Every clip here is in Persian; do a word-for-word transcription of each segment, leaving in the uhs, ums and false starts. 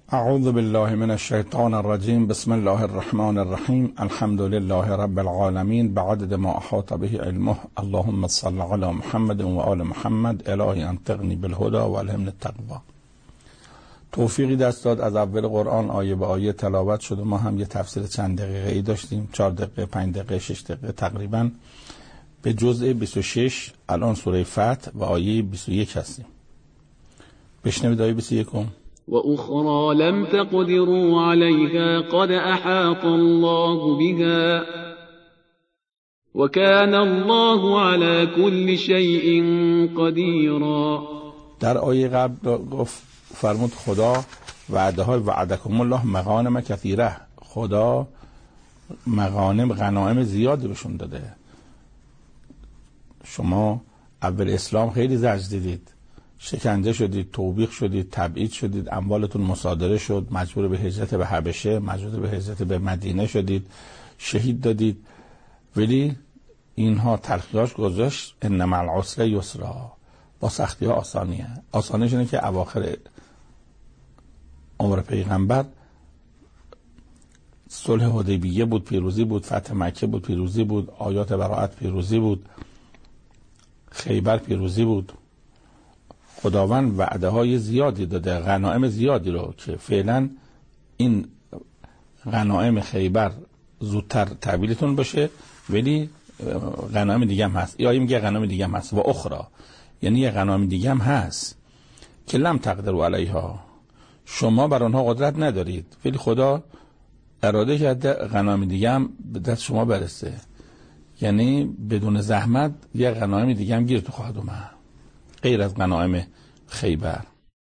اعوذ بالله من الشیطان الرجیم. بسم الله الرحمن الرحیم. الحمد لله رب العالمین بعدد ما احاط به علمه. اللهم صل علی محمد و آل محمد. الهی انطقنی بالهدى و الهمنی التقوی. توفیقی دست داد از اول قرآن آیه به آیه تلاوت شد و ما هم یه تفسیر چند دقیقه ای داشتیم، چهار دقیقه، پنج دقیقه، شش دقیقه تقریبا، به جزء بیست و شش الان سوره فتح و آیه بیست و یک هستیم. بشنوید آیه بیست و یک. وأخرى لم تقدروا عليها قد أحاط الله بها وكان الله على كل شيء قديرا. در آیه قبل گفت فرمود خدا وعده های وعدکم الله مغانم کثیره، خدا مغانم غنایم زیادی بهشون داده. شما اول اسلام خیلی زجر دیدید، شکنجه شدید، توبیخ شدید، تبعید شدید، اموالتون مصادره شد، مجبور به هجرت به حبشه، مجبور به هجرت به مدینه شدید، شهید دادید، ولی اینها تلخیاش گذاشت ان مع العسر یسرا، با سختی ها آسانیه. آسانیش اینه که اواخر عمر پیغمبر صلح حدیبیه بود، پیروزی بود، فتح مکه بود، پیروزی بود، آیات براءت پیروزی بود، خیبر پیروزی بود. خداوند وعده های زیادی داده، غنایم زیادی رو که فعلا این غنایم خیبر زودتر تحویلتون باشه، ولی غنایم دیگه هم هست. یا میگه غنایم دیگه هم هست و اخرى، یعنی یه غنایم دیگه هم هست که لم تقدروا علیها، شما بر آنها قدرت ندارید، ولی خدا اراده کرده غنایم دیگه هم به دست شما برسه، یعنی بدون زحمت یه غنایم دیگه هم گیرتون خواهد اومد غیر از غنایم خیبر.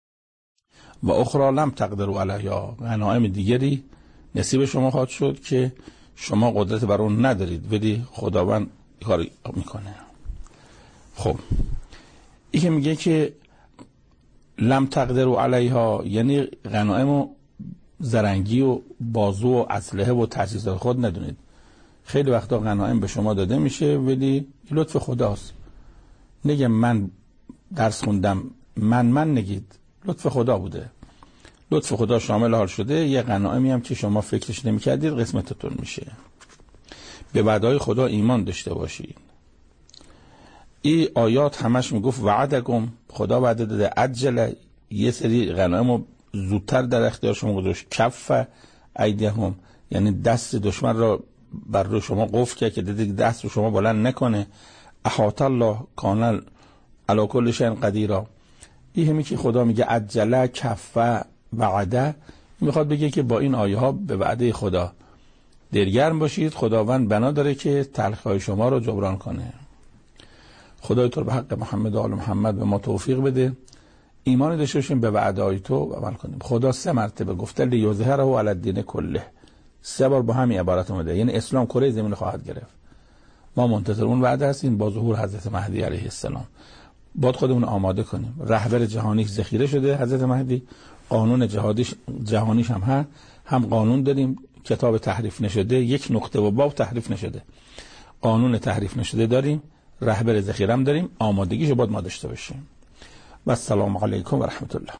و اخرى لم تقدروا علیها، غنایم دیگری نصیب شما خواهد شد که شما قدرت بر اون ندارید، ولی خداوند کار میکنه. خب این که میگه که لم تقدروا علیها یعنی غنایم و زرنگی و بازو و اسلحه و تجهیزات خود ندونید. خیلی وقتا غنایم به شما داده میشه ولی لطف خداست. نگه من درس خوندم، من من نگید، لطف خدا بوده، لطف خدا شامل حال شده، یه غنایمی هم که شما فکرش نمی‌کردید قسمتتون میشه. به وعده‌های خدا ایمان داشته باشید. این آیات همش میگفت وعدکم، خدا وعده داده، عجل یه سری غنایمو زودتر در اختیار شما گذاشت، کف ایدیهم یعنی دست دشمن را بر روی شما قفل کرد که دست رو شما بلند نکنه، احاط الله کان علی کل شیء قدیر. این همی که خدا میگه عجله، کفه، وعده، میخواد بگه که با این آیه ها به وعده خدا دلگرم باشید. خداوند بنا داره که تلخی‌های شما رو جبران کنه. خدای تو به حق محمد و آل محمد به ما توفیق بده، ایمان داشته باشیم به وعده های تو و عمل کنیم. خدا سه مرتبه گفته لیظهره علی الدین کله، سه بار با همین عبارت اومده، یعنی اسلام کره زمین خواهد گرفت. ما منتظر اون وعده هستیم با ظهور حضرت مهدی علیه السلام. باید خودمون آماده کنیم. رهبر جهانیش ذخیره شده حضرت مهدی، قانون جهادیش جهانیش هم هست، هم قانون داریم، کتاب تحریف نشده، یک نقطه و باب تحریف نشده، قانون تحریف نشده داریم، رهبر ذخیره هم داریم، آمادگیشو باید ما داشته باشیم. و السلام علیکم و رحمت الله.